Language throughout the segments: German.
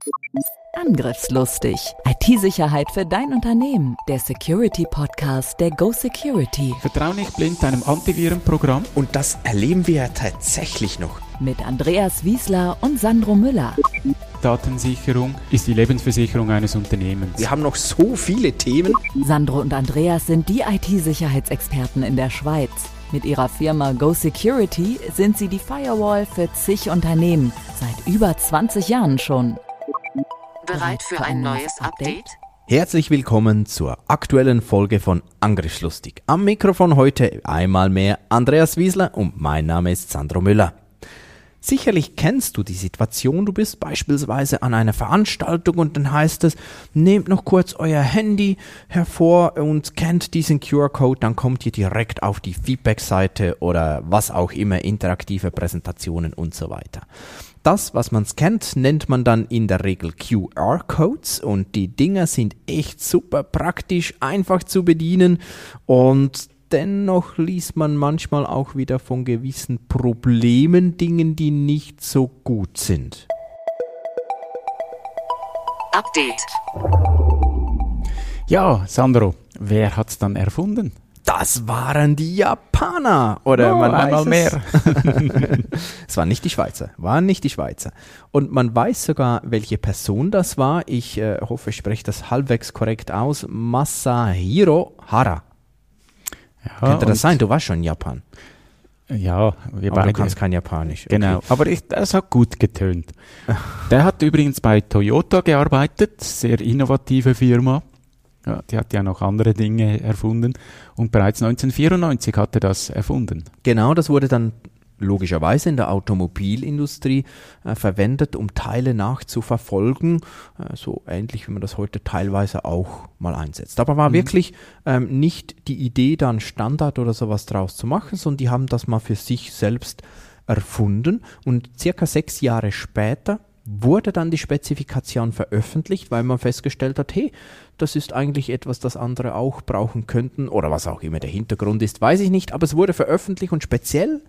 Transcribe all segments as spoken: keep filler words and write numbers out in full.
Angriffslustig. I T-Sicherheit für dein Unternehmen. Der Security-Podcast der Go Security. Vertrau nicht blind deinem Antivirenprogramm. Und das erleben wir ja tatsächlich noch. Mit Andreas Wiesler und Sandro Müller. Datensicherung ist die Lebensversicherung eines Unternehmens. Wir haben noch so viele Themen. Sandro und Andreas sind die I T-Sicherheitsexperten in der Schweiz. Mit ihrer Firma Go Security sind sie die Firewall für zig Unternehmen. Seit über zwanzig Jahren schon. Bereit für ein neues Update? Herzlich willkommen zur aktuellen Folge von Angriffslustig. Am Mikrofon heute einmal mehr Andreas Wiesler und mein Name ist Sandro Müller. Sicherlich kennst du die Situation, du bist beispielsweise an einer Veranstaltung und dann heißt es, nehmt noch kurz euer Handy hervor und scannt diesen Q R-Code, dann kommt ihr direkt auf die Feedback-Seite oder was auch immer, interaktive Präsentationen und so weiter. Das, was man scannt, nennt man dann in der Regel Q R-Codes und die Dinger sind echt super praktisch, einfach zu bedienen und dennoch liest man manchmal auch wieder von gewissen Problemen, Dingen, die nicht so gut sind. Update. Ja, Sandro, wer hat's dann erfunden? Das waren die Japaner. Oder oh, man weiß einmal es. mehr. Es waren nicht die Schweizer, waren nicht die Schweizer. Und man weiß sogar, welche Person das war. Ich äh, hoffe, ich spreche das halbwegs korrekt aus. Masahiro Hara. Ja, Könnte das sein? Du warst schon in Japan. Ja, wir Aber beide. du kannst kein Japanisch. Okay. Genau, aber ich, das hat gut getönt. Der hat übrigens bei Toyota gearbeitet, sehr innovative Firma. Ja, die hat ja noch andere Dinge erfunden und bereits neunzehnhundertvierundneunzig hat er das erfunden. Genau, das wurde dann logischerweise in der Automobilindustrie äh, verwendet, um Teile nachzuverfolgen, äh, so ähnlich wie man das heute teilweise auch mal einsetzt. Aber war mhm. wirklich ähm, nicht die Idee, da einen Standard oder sowas draus zu machen, sondern die haben das mal für sich selbst erfunden und circa sechs Jahre später wurde dann die Spezifikation veröffentlicht, weil man festgestellt hat, hey, das ist eigentlich etwas, das andere auch brauchen könnten oder was auch immer der Hintergrund ist, weiß ich nicht, aber es wurde veröffentlicht und speziell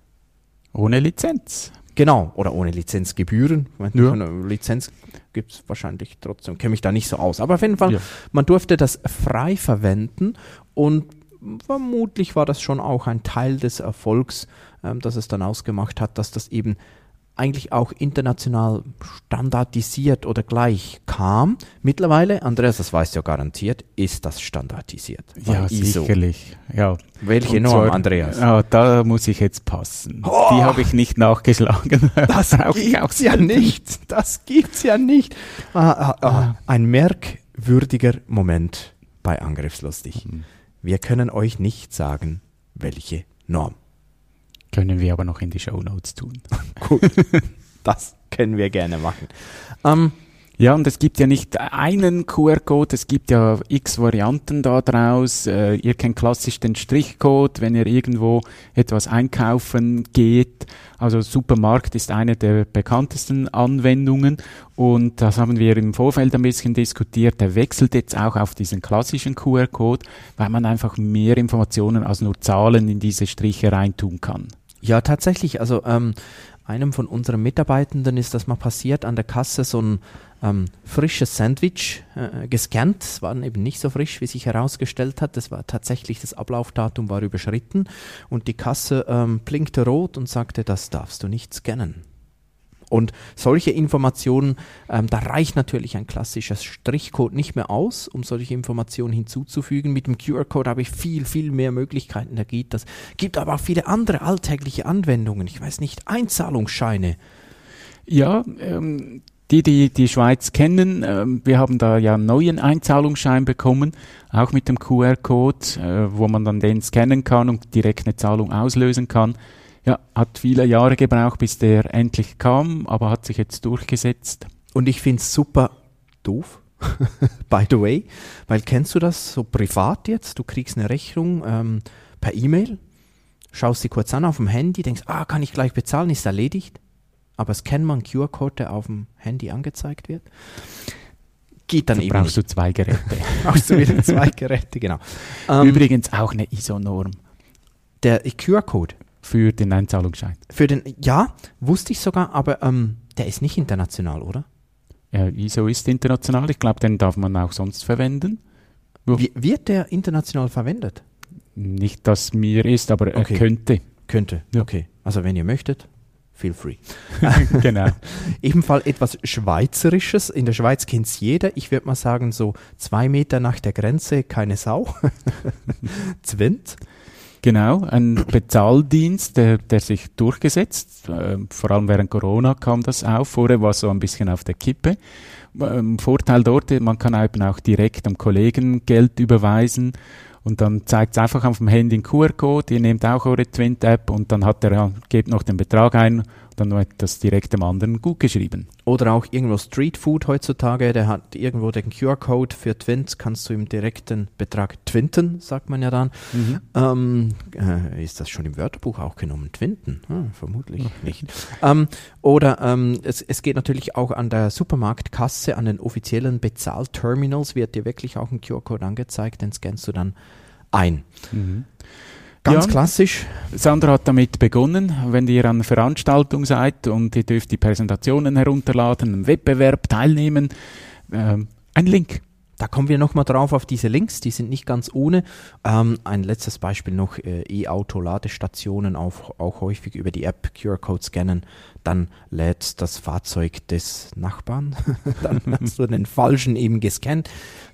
ohne Lizenz. Genau, oder ohne Lizenzgebühren. Ja. Eine Lizenz gibt es wahrscheinlich trotzdem, kenne mich da nicht so aus. Aber auf jeden Fall, ja. Man durfte das frei verwenden und vermutlich war das schon auch ein Teil des Erfolgs, ähm, dass es dann ausgemacht hat, dass das eben eigentlich auch international standardisiert oder gleich kam. Mittlerweile, Andreas, das weißt du ja garantiert, ist das standardisiert. Ja, I S O. Sicherlich. Ja. Welche Und Norm, zwar, Andreas? Ja, da muss ich jetzt passen. Oh, die habe ich nicht nachgeschlagen. Das gibt's ja nicht. Das gibt's ja nicht. Ah, ah, ah. Ein merkwürdiger Moment bei Angriffslustig. Mhm. Wir können euch nicht sagen, welche Norm. Können wir aber noch in die Shownotes tun. Gut, das können wir gerne machen. Ähm, ja, und es gibt ja nicht einen Q R-Code, es gibt ja x Varianten da draus. Äh, ihr kennt klassisch den Strichcode, wenn ihr irgendwo etwas einkaufen geht. Also Supermarkt ist eine der bekanntesten Anwendungen und das haben wir im Vorfeld ein bisschen diskutiert. Der wechselt jetzt auch auf diesen klassischen Q R-Code, weil man einfach mehr Informationen als nur Zahlen in diese Striche reintun kann. Ja, tatsächlich. Also ähm, einem von unseren Mitarbeitenden ist das mal passiert, an der Kasse so ein ähm, frisches Sandwich äh, gescannt. Es war eben nicht so frisch, wie sich herausgestellt hat. Das war tatsächlich, das Ablaufdatum war überschritten und die Kasse ähm, blinkte rot und sagte, das darfst du nicht scannen. Und solche Informationen, ähm, da reicht natürlich ein klassischer Strichcode nicht mehr aus, um solche Informationen hinzuzufügen. Mit dem Q R-Code habe ich viel, viel mehr Möglichkeiten. Da geht das. Gibt aber auch viele andere alltägliche Anwendungen. Ich weiß nicht, Einzahlungsscheine. Ja, ähm, die, die die Schweiz kennen, ähm, wir haben da ja einen neuen Einzahlungsschein bekommen, auch mit dem Q R-Code, äh, wo man dann den scannen kann und direkt eine Zahlung auslösen kann. Ja, hat viele Jahre gebraucht, bis der endlich kam, aber hat sich jetzt durchgesetzt. Und ich finde es super doof, by the way, weil kennst du das so privat jetzt? Du kriegst eine Rechnung ähm, per E-Mail, schaust sie kurz an auf dem Handy, denkst, ah, kann ich gleich bezahlen, ist erledigt. Aber scannt man einen Q R-Code, der auf dem Handy angezeigt wird. Geht dann, dann eben brauchst nicht. du zwei Geräte. brauchst du wieder zwei Geräte, genau. Ähm, Übrigens auch eine I S O-Norm. Der Q R-Code. Für den Einzahlungsschein. Für den, ja, wusste ich sogar, aber ähm, der ist nicht international, oder? Ja, I S O ist international. Ich glaube, den darf man auch sonst verwenden. Wie, wird der international verwendet? Nicht, dass mir ist, aber er Okay. könnte. Könnte, Ja. okay. Also wenn ihr möchtet, feel free. Genau. Ebenfalls etwas Schweizerisches. In der Schweiz kennt es jeder. Ich würde mal sagen, so zwei Meter nach der Grenze keine Sau. Zwint. Genau, ein Bezahldienst, der, der sich durchgesetzt. Ähm, vor allem während Corona kam das auf. Vorher war es so ein bisschen auf der Kippe. Ähm, Vorteil dort, man kann eben auch direkt am Kollegen Geld überweisen. Und dann zeigt es einfach auf dem Handy einen Q R-Code, ihr nehmt auch eure Twint-App und dann hat er, ja, gebt noch den Betrag ein und dann wird das direkt dem anderen gut geschrieben. Oder auch irgendwo Streetfood heutzutage, der hat irgendwo den Q R-Code für Twint, kannst du ihm direkt den Betrag twinten, sagt man ja dann. Mhm. Ähm, äh, ist das schon im Wörterbuch auch genommen? Twinten? Hm, vermutlich nicht. Ähm, oder ähm, es, es geht natürlich auch an der Supermarktkasse, an den offiziellen Bezahlterminals, wird dir wirklich auch ein Q R-Code angezeigt, den scannst du dann ein. Mhm. Ganz Ja. klassisch. Sandra hat damit begonnen, wenn ihr an einer Veranstaltung seid und ihr dürft die Präsentationen herunterladen, am Wettbewerb teilnehmen, ähm, ein Link. Da kommen wir nochmal drauf auf diese Links, die sind nicht ganz ohne. Ähm, ein letztes Beispiel noch, äh, E-Auto-Ladestationen auch, auch häufig über die App Q R-Code scannen, dann lädt das Fahrzeug des Nachbarn, dann hast du den falschen eben gescannt.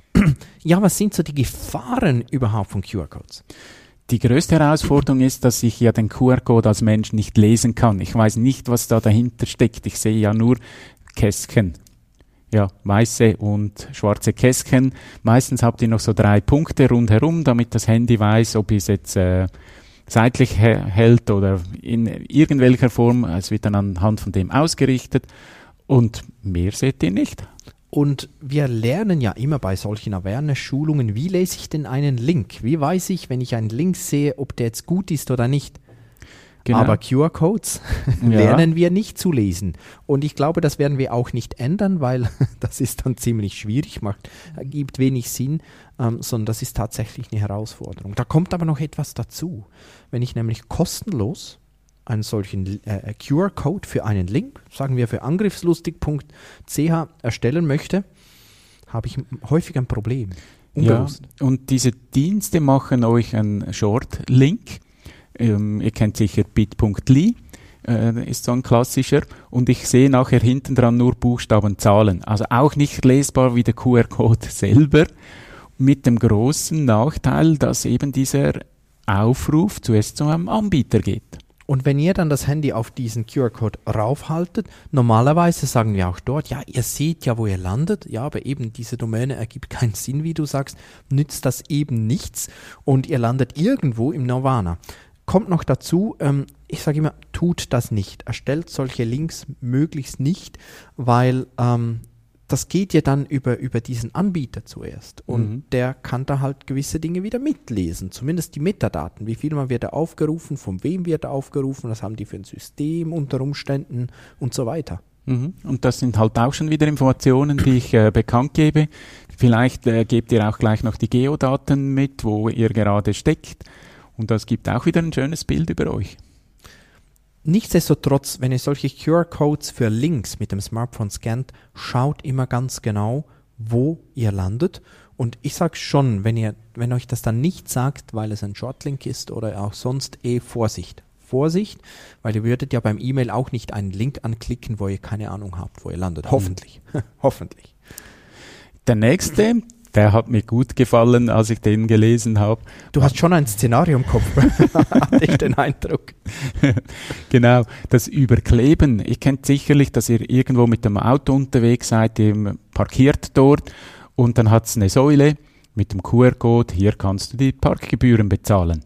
Ja, was sind so die Gefahren überhaupt von Q R-Codes? Die größte Herausforderung ist, dass ich ja den Q R-Code als Mensch nicht lesen kann. Ich weiß nicht, was da dahinter steckt. Ich sehe ja nur Kästchen. Ja, weiße und schwarze Kästchen. Meistens habt ihr noch so drei Punkte rundherum, damit das Handy weiß, ob es jetzt äh, seitlich he- hält oder in irgendwelcher Form. Es wird dann anhand von dem ausgerichtet. Und mehr seht ihr nicht. Und wir lernen ja immer bei solchen Awareness-Schulungen, wie lese ich denn einen Link? Wie weiß ich, wenn ich einen Link sehe, ob der jetzt gut ist oder nicht? Genau. Aber Q R-Codes Ja. lernen wir nicht zu lesen. Und ich glaube, das werden wir auch nicht ändern, weil das ist dann ziemlich schwierig, macht, gibt wenig Sinn, ähm, sondern das ist tatsächlich eine Herausforderung. Da kommt aber noch etwas dazu. Wenn ich nämlich kostenlos einen solchen äh, Q R-Code für einen Link, sagen wir für angriffslustig punkt c h erstellen möchte, habe ich häufig ein Problem. Ja, Unbewusst. und diese Dienste machen euch einen Short-Link. Ähm, ihr kennt sicher bit punkt l y, äh, ist so ein klassischer. Und ich sehe nachher hinten dran nur Buchstaben, Zahlen. Also auch nicht lesbar wie der Q R-Code selber. Mit dem großen Nachteil, dass eben dieser Aufruf zuerst zu einem Anbieter geht. Und wenn ihr dann das Handy auf diesen Q R-Code raufhaltet, normalerweise sagen wir auch dort, ja, ihr seht ja, wo ihr landet, ja, aber eben diese Domäne ergibt keinen Sinn, wie du sagst, nützt das eben nichts und ihr landet irgendwo im Nirvana. Kommt noch dazu, ähm, ich sage immer, tut das nicht. Erstellt solche Links möglichst nicht, weil ähm, das geht ja dann über, über diesen Anbieter zuerst und Mhm. der kann da halt gewisse Dinge wieder mitlesen, zumindest die Metadaten, wie viel mal wird er aufgerufen, von wem wird er aufgerufen, was haben die für ein System unter Umständen und so weiter. Mhm. Und das sind halt auch schon wieder Informationen, die ich äh, bekannt gebe. Vielleicht äh, gebt ihr auch gleich noch die Geodaten mit, wo ihr gerade steckt. Und das gibt auch wieder ein schönes Bild über euch. Nichtsdestotrotz, wenn ihr solche Q R-Codes für Links mit dem Smartphone scannt, schaut immer ganz genau, wo ihr landet. Und ich sage schon, wenn ihr, wenn euch das dann nicht sagt, weil es ein Shortlink ist oder auch sonst, eh Vorsicht. Vorsicht, weil ihr würdet ja beim E-Mail auch nicht einen Link anklicken, wo ihr keine Ahnung habt, wo ihr landet. Hoffentlich. Hoffentlich. Der nächste, der hat mir gut gefallen, als ich den gelesen habe. Du hast schon ein Szenario im Kopf, hatte ich den Eindruck. Genau, das Überkleben. Ihr kennt sicherlich, dass ihr irgendwo mit dem Auto unterwegs seid, ihr parkiert dort und dann hat es eine Säule mit dem Q R-Code, hier kannst du die Parkgebühren bezahlen.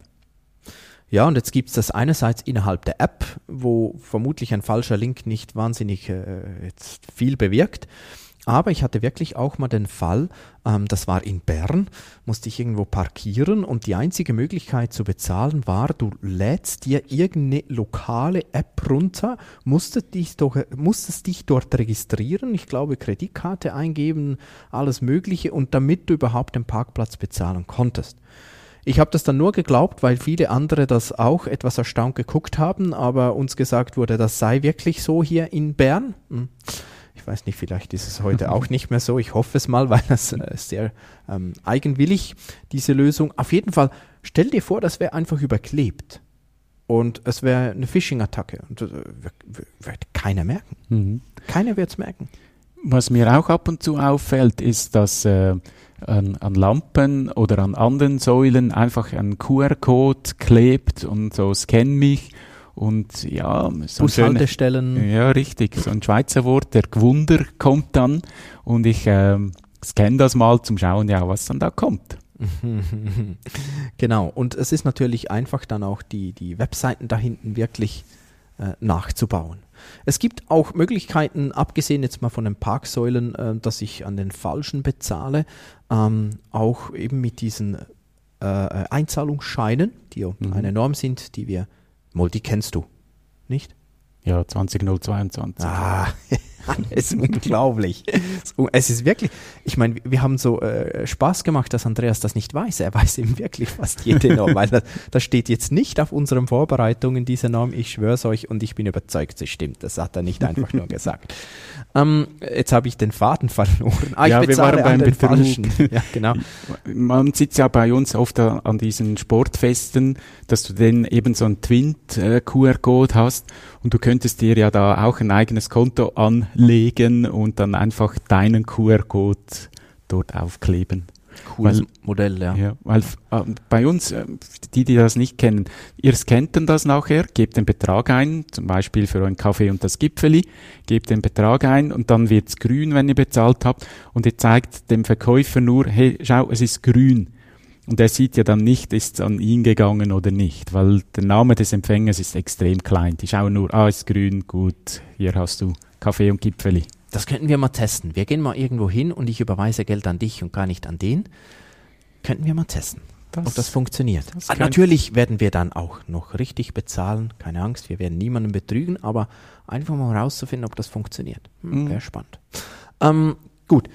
Ja, und jetzt gibt es das einerseits innerhalb der App, wo vermutlich ein falscher Link nicht wahnsinnig äh, jetzt viel bewirkt. Aber ich hatte wirklich auch mal den Fall, ähm, das war in Bern, musste ich irgendwo parkieren und die einzige Möglichkeit zu bezahlen war, du lädst dir irgendeine lokale App runter, musstest dich, doch, musstest dich dort registrieren, ich glaube Kreditkarte eingeben, alles Mögliche und damit du überhaupt den Parkplatz bezahlen konntest. Ich habe das dann nur geglaubt, weil viele andere das auch etwas erstaunt geguckt haben, aber uns gesagt wurde, das sei wirklich so hier in Bern. Hm. Ich weiß nicht, vielleicht ist es heute auch nicht mehr so. Ich hoffe es mal, weil das äh, sehr ähm, eigenwillig, diese Lösung. Auf jeden Fall, stell dir vor, das wäre einfach überklebt. Und es wäre eine Phishing-Attacke. Und das wird keiner merken. Mhm. Keiner wird es merken. Was mir auch ab und zu auffällt, ist, dass äh, an, an Lampen oder an anderen Säulen einfach ein Q R-Code klebt und so scan mich. Und ja, so Bushaltestellen. Schöne, ja, richtig. So ein Schweizer Wort, der Gwunder kommt dann und ich ähm, scanne das mal zum Schauen, ja, was dann da kommt. Genau. Und es ist natürlich einfach dann auch die, die Webseiten da hinten wirklich äh, nachzubauen. Es gibt auch Möglichkeiten, abgesehen jetzt mal von den Parksäulen, äh, dass ich an den Falschen bezahle, ähm, auch eben mit diesen äh, Einzahlungsscheinen, die mhm. eine Norm sind, die wir Mol, die kennst du, nicht? Ja, zwanzig null zweiundzwanzig. Ah, es ist unglaublich. Es ist wirklich, ich meine, wir haben so äh, Spaß gemacht, dass Andreas das nicht weiß. Er weiß eben wirklich fast jede Norm, weil das, das steht jetzt nicht auf unseren Vorbereitungen, diese Norm. Ich schwör's euch und ich bin überzeugt, sie stimmt. Das hat er nicht einfach nur gesagt. Ähm, jetzt habe ich den Faden verloren. Ah, ich ja, wir waren beim Betrug. Ja, genau. Man sieht ja bei uns oft an diesen Sportfesten, dass du dann eben so einen Twint-Q R-Code hast und du könntest dir ja da auch ein eigenes Konto anlegen und dann einfach deinen Q R-Code dort aufkleben. Cooles weil, Modell, ja. ja weil äh, bei uns, äh, die, die das nicht kennen, ihr scannt dann das nachher, gebt den Betrag ein, zum Beispiel für euren Kaffee und das Gipfeli, gebt den Betrag ein und dann wird's grün, wenn ihr bezahlt habt und ihr zeigt dem Verkäufer nur, hey, schau, es ist grün. Und er sieht ja dann nicht, ist es an ihn gegangen oder nicht, weil der Name des Empfängers ist extrem klein. Die schauen nur, ah, ist grün, gut, hier hast du Kaffee und Gipfeli. Das könnten wir mal testen. Wir gehen mal irgendwo hin und ich überweise Geld an dich und gar nicht an den. Könnten wir mal testen, das, ob das funktioniert. Das ah, natürlich werden wir dann auch noch richtig bezahlen. Keine Angst, wir werden niemanden betrügen, aber einfach mal rauszufinden, ob das funktioniert. Hm, mhm. Wäre spannend. Ähm, gut.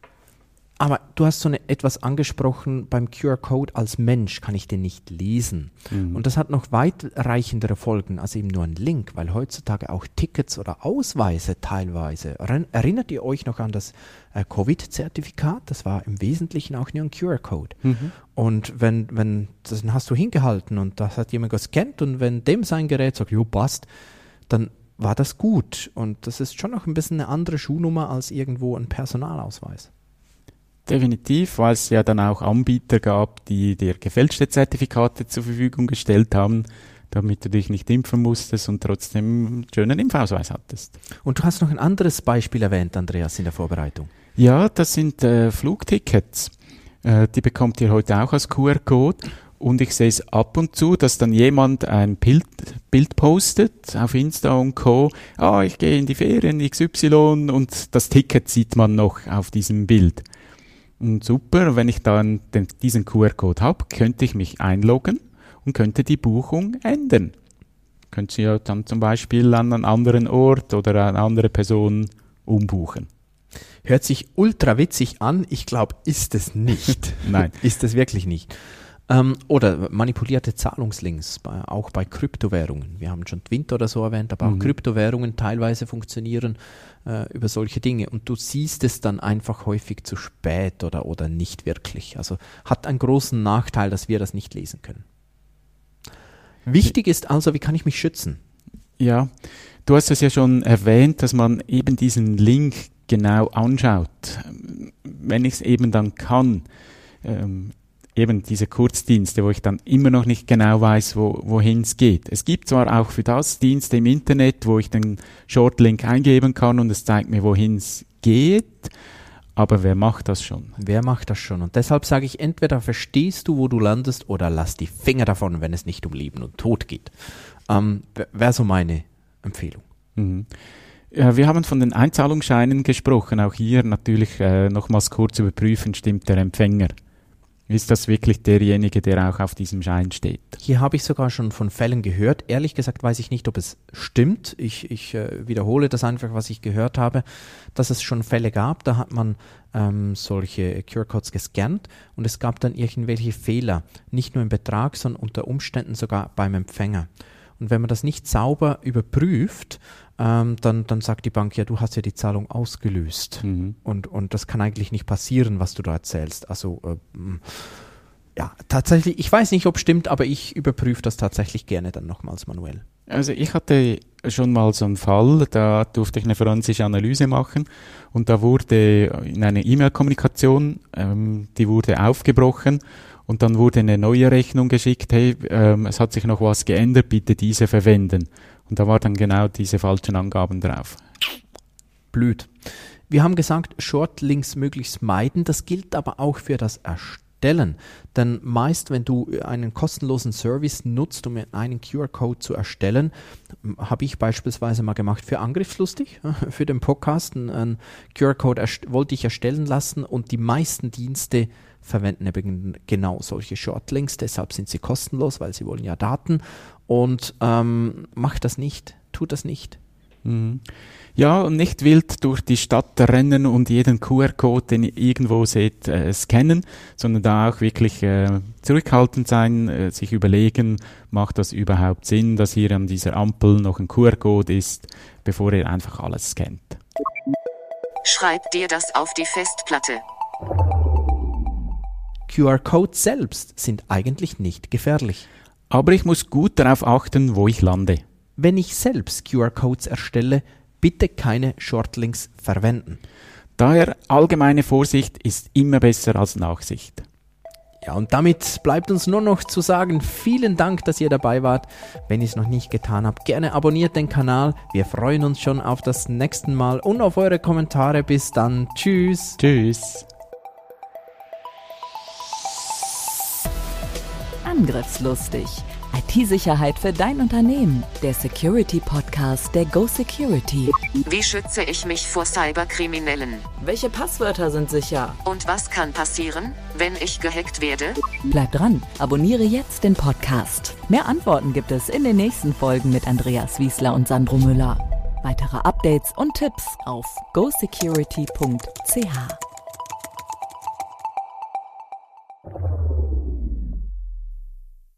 Aber du hast so eine, etwas angesprochen, beim Q R-Code als Mensch kann ich den nicht lesen. Mhm. Und das hat noch weitreichendere Folgen als eben nur ein Link, weil heutzutage auch Tickets oder Ausweise teilweise, erinnert ihr euch noch an das äh, Covid-Zertifikat? Das war im Wesentlichen auch nur ein Q R-Code. Mhm. Und wenn, wenn, das hast du hingehalten und das hat jemand gescannt und wenn dem sein Gerät sagt, jo, passt, dann war das gut. Und das ist schon noch ein bisschen eine andere Schuhnummer als irgendwo ein Personalausweis. Definitiv, weil es ja dann auch Anbieter gab, die dir gefälschte Zertifikate zur Verfügung gestellt haben, damit du dich nicht impfen musstest und trotzdem einen schönen Impfausweis hattest. Und du hast noch ein anderes Beispiel erwähnt, Andreas, in der Vorbereitung. Ja, das sind äh, Flugtickets. Äh, die bekommt ihr heute auch als Q R-Code. Und ich sehe es ab und zu, dass dann jemand ein Bild, Bild postet auf Insta und Co. Ah, ich gehe in die Ferien X Y und das Ticket sieht man noch auf diesem Bild. Und super, wenn ich dann den, diesen Q R-Code habe, könnte ich mich einloggen und könnte die Buchung ändern. Könnte sie ja dann zum Beispiel an einen anderen Ort oder eine andere Person umbuchen. Hört sich ultra witzig an, ich glaube, ist es nicht. Nein. Ist es wirklich nicht. Ähm, oder manipulierte Zahlungslinks, bei, auch bei Kryptowährungen. Wir haben schon Twint oder so erwähnt, aber auch mhm. Kryptowährungen teilweise funktionieren äh, über solche Dinge. Und du siehst es dann einfach häufig zu spät oder, oder nicht wirklich. Also hat einen großen Nachteil, dass wir das nicht lesen können. Wichtig ist also, wie kann ich mich schützen? Ja, du hast es ja schon erwähnt, dass man eben diesen Link genau anschaut. Wenn ich es eben dann kann, ähm, eben diese Kurzdienste, wo ich dann immer noch nicht genau weiß, wo, wohin es geht. Es gibt zwar auch für das Dienste im Internet, wo ich den Shortlink eingeben kann und es zeigt mir, wohin es geht, aber wer macht das schon? Wer macht das schon? Und deshalb sage ich, entweder verstehst du, wo du landest, oder lass die Finger davon, wenn es nicht um Leben und Tod geht. Ähm, wäre so meine Empfehlung. Mhm. Ja, wir haben von den Einzahlungsscheinen gesprochen. Auch hier natürlich äh, nochmals kurz überprüfen, stimmt der Empfänger? Ist das wirklich derjenige, der auch auf diesem Schein steht? Hier habe ich sogar schon von Fällen gehört. Ehrlich gesagt weiß ich nicht, ob es stimmt. Ich, ich äh, wiederhole das einfach, was ich gehört habe, dass es schon Fälle gab. Da hat man ähm, solche Q R-Codes gescannt und es gab dann irgendwelche Fehler. Nicht nur im Betrag, sondern unter Umständen sogar beim Empfänger. Und wenn man das nicht sauber überprüft, ähm, dann, dann sagt die Bank, ja, du hast ja die Zahlung ausgelöst. Mhm. Und, und das kann eigentlich nicht passieren, was du da erzählst. Also äh, ja, tatsächlich, ich weiß nicht, ob es stimmt, aber ich überprüfe das tatsächlich gerne dann nochmals manuell. Also ich hatte schon mal so einen Fall, da durfte ich eine forensische Analyse machen und da wurde in einer E-Mail-Kommunikation, ähm, die wurde aufgebrochen und dann wurde eine neue Rechnung geschickt, hey, ähm, es hat sich noch was geändert, bitte diese verwenden. Und da war dann genau diese falschen Angaben drauf. Blöd. Wir haben gesagt, Shortlinks möglichst meiden, das gilt aber auch für das Erstellen. Denn meist, wenn du einen kostenlosen Service nutzt, um einen Q R-Code zu erstellen, habe ich beispielsweise mal gemacht für Angriffslustig, für den Podcast, einen Q R-Code erst- wollte ich erstellen lassen und die meisten Dienste verwenden eben genau solche Shortlinks, deshalb sind sie kostenlos, weil sie wollen ja Daten und ähm, macht das nicht, tut das nicht. Mhm. Ja, und nicht wild durch die Stadt rennen und jeden Q R-Code, den ihr irgendwo seht, äh, scannen, sondern da auch wirklich äh, zurückhaltend sein, äh, sich überlegen, macht das überhaupt Sinn, dass hier an dieser Ampel noch ein Q R-Code ist, bevor ihr einfach alles scannt. Schreib dir das auf die Festplatte. Q R-Codes selbst sind eigentlich nicht gefährlich. Aber ich muss gut darauf achten, wo ich lande. Wenn ich selbst Q R-Codes erstelle, bitte keine Shortlinks verwenden. Daher allgemeine Vorsicht ist immer besser als Nachsicht. Ja, und damit bleibt uns nur noch zu sagen, vielen Dank, dass ihr dabei wart. Wenn ihr es noch nicht getan habt, gerne abonniert den Kanal. Wir freuen uns schon auf das nächste Mal und auf eure Kommentare. Bis dann. Tschüss. Tschüss. Angriffslustig. I T-Sicherheit für dein Unternehmen. Der Security-Podcast der Go Security. Wie schütze ich mich vor Cyberkriminellen? Welche Passwörter sind sicher? Und was kann passieren, wenn ich gehackt werde? Bleib dran, abonniere jetzt den Podcast. Mehr Antworten gibt es in den nächsten Folgen mit Andreas Wiesler und Sandro Müller. Weitere Updates und Tipps auf go security punkt c h.